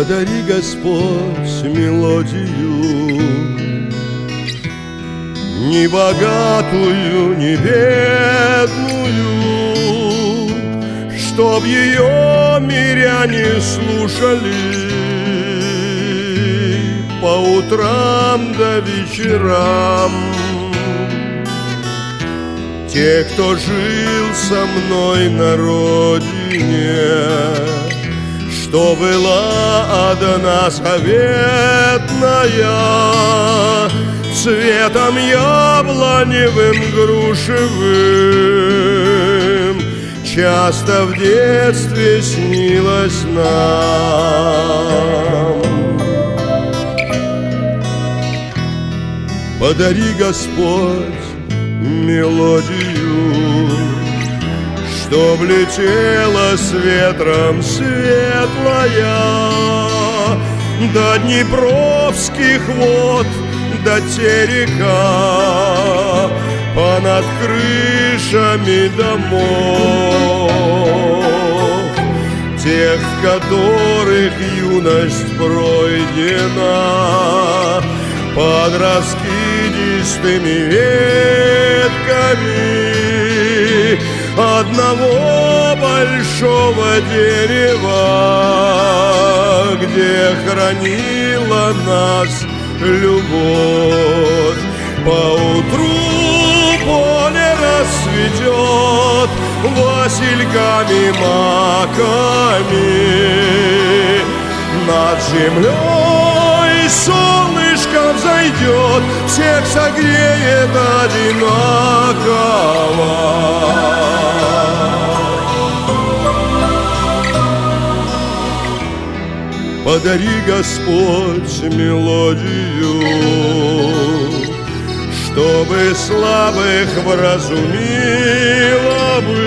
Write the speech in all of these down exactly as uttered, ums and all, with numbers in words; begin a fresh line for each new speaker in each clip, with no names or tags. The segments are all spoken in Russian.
Подари, Господь, мелодию, ни богатую, ни бедную, чтоб ее миряне слушали по утрам до вечерам. Те, кто жил со мной на родине, что была одна заветная, цветом яблоневым, грушевым часто в детстве снилось нам. Подари, Господь, мелодию, чтоб летела с ветром светлая до днепровских вод, до терека, понад крышами домов, тех, в которых юность пройдена под раскидистыми ветками одного большого дерева, где хранила нас любовь. Поутру поле расцветет васильками, маками, над землей солнышко взойдет, всех согреет одинаково. Подари, Господь, мелодию, чтобы слабых вразумила бы,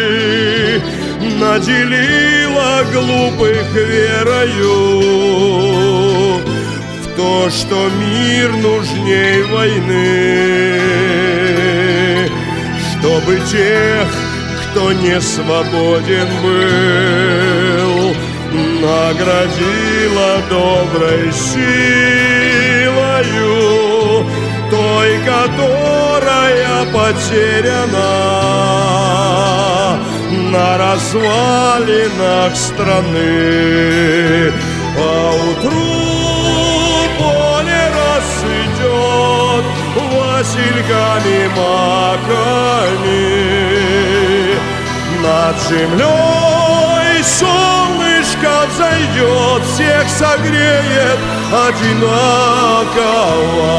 наделила глупых верою в то, что мир нужней войны, чтобы тех, кто не свободен был, наградила доброй силою, той, которая потеряна на развалинах страны. Поутру поле расцветет васильками, маками, над землей солнышко взойдет, всех согреет одинаково.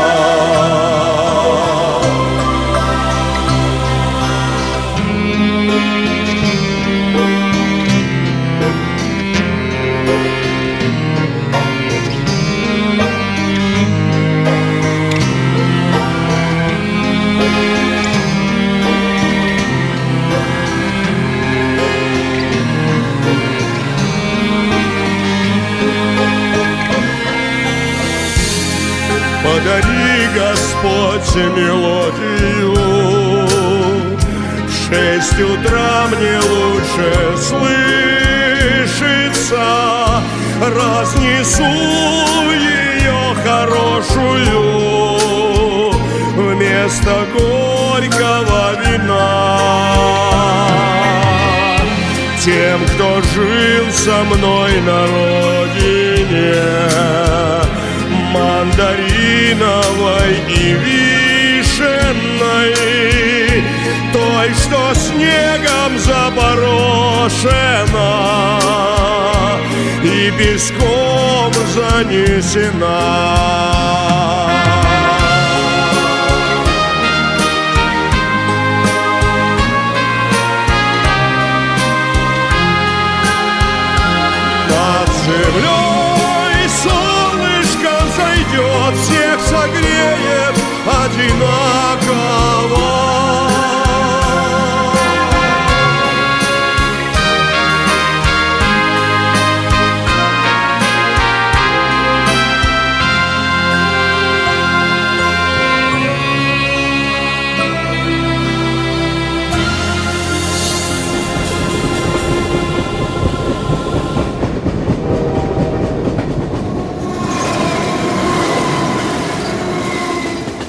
Подари, Господь, мелодию, в шесть утра мне лучше слышится, разнесу ее хорошую вместо горького вина. Тем, кто жил со мной на родине, мандариновой и вишенной, той, что снегом запорошена и песком занесена.